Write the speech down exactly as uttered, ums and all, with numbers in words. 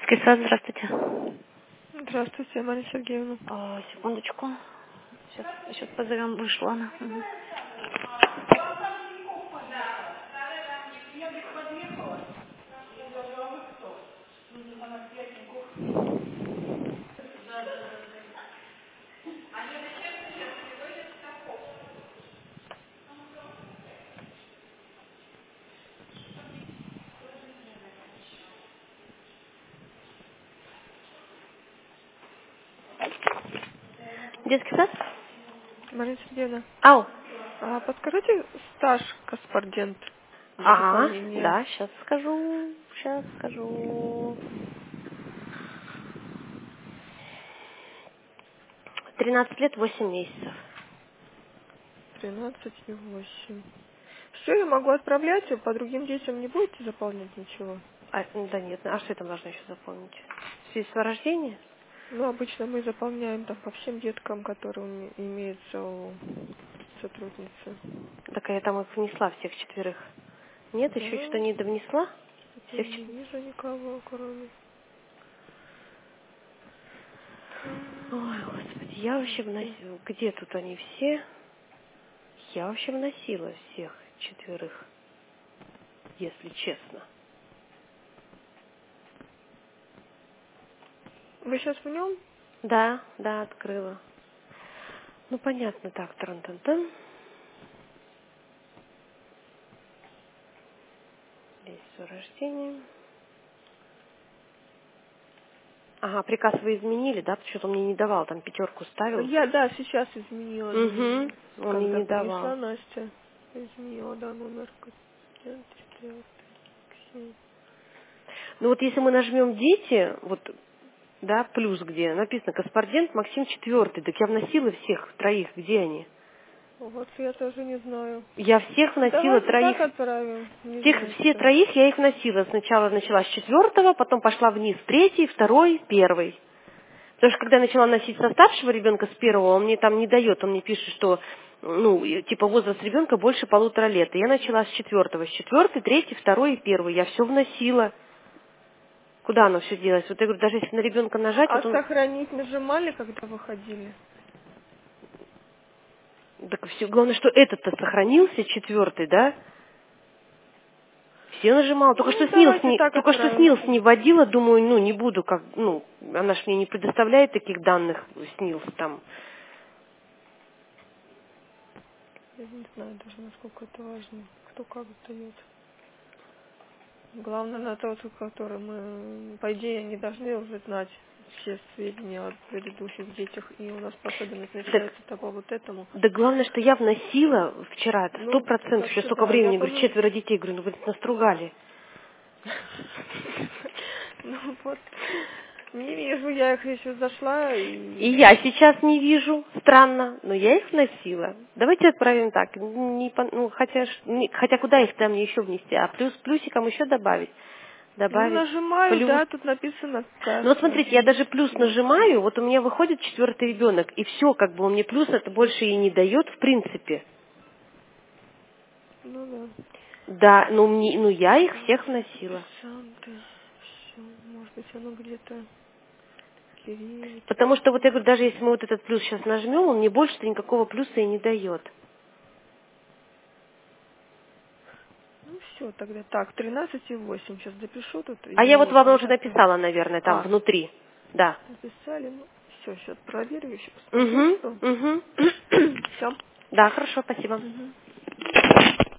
Детский сад, здравствуйте. Здравствуйте, Мария Сергеевна. О, секундочку. Сейчас, сейчас позовем, вышла она. Мгм. Детский сад? Мария Сергеевна, Ау. а подскажите стаж корреспондент для Ага, пополнения? да, сейчас скажу. Сейчас скажу. Тринадцать лет, восемь месяцев. Тринадцать и восемь. Все, я могу отправлять, а по другим детям не будете заполнять ничего? А, да нет, а что я там должна еще заполнить? Свидетельство о рождении? Ну, обычно мы заполняем там по всем деткам, которые у ме- имеются у сотрудницы. Так я там их внесла, всех четверых. Нет, еще Да, что-то не довнесла? я Всех не четверых. вижу никого, кроме... Ой, господи, я вообще вносила. Где тут они все? Я вообще вносила всех четверых, если честно. Вы сейчас в нем? Да, да, открыла. Ну, понятно, так, тран-тан-тан. Здесь все рождение. Ага, приказ вы изменили, да? Что-то он мне не давал, там пятерку ставил. Я, да, сейчас изменила. Угу, он мне Когда не давал. принесла Настя, изменила, да, номер. корреспондент. Ну вот если мы нажмем дети, вот, да, плюс где, написано корреспондент Максим четвертый, так я вносила всех троих, где они? Вот я тоже не знаю. Я всех вносила Давайте троих. так отправим. Не Всех, знаю, все что. троих я их носила. Сначала начала с четвертого, потом пошла вниз третий, второй, первый. Потому что когда я начала носить со старшего ребенка, с первого, он мне там не дает, он мне пишет, что ну, и, типа возраст ребенка больше полутора лет. И я начала с четвертого. С четвертый, третий, второй и первый. Я все вносила. Куда оно все делось? Вот я говорю, даже если на ребенка нажать, А вот он. сохранить нажимали, когда выходили? Так все, главное, что этот-то сохранился, четвертый, да? Все нажимала. Только Ну, что снилс давайте не, так только что отправим. снилс не вводила, думаю, ну, не буду, как, ну, она ж мне не предоставляет таких данных, снилс там. Я не знаю даже, насколько это важно. Кто как дает. Главное на тот, который мы, по идее, не должны уже знать все сведения о предыдущих детях. И у нас по особенности Так, начинается по вот этому. да главное, что я вносила вчера, это сто Ну, процентов, так еще что столько да, я времени, говорю, помню. четверо детей, говорю, ну вы настругали. Ну вот, не вижу, я их еще зашла И и... я сейчас не вижу, странно, но я их вносила. Давайте отправим так, не, по- ну, хотя, ж- не- хотя куда их там еще внести, а плюс плюсиком еще добавить. Ну, Добавить нажимаю, плюс. да, тут написано Ну вот как смотрите, я даже плюс внести. нажимаю, вот у меня выходит четвертый ребенок, и все, как бы он мне плюс это больше и не дает в принципе. Ну да. Да, ну, мне, ну я их всех вносила. Александр, все, может быть, оно где-то Кириллович. Потому что вот я говорю, даже если мы вот этот плюс сейчас нажмем, он мне больше никакого плюса и не дает. Ну все, тогда так, тринадцать и восемь. Сейчас допишу тут, А я вот изменила вам уже контакты. написала, наверное, там А, внутри. Да. написали, ну, все, сейчас проверю, еще посмотрю, Угу, что. угу. Все. Да, хорошо, спасибо.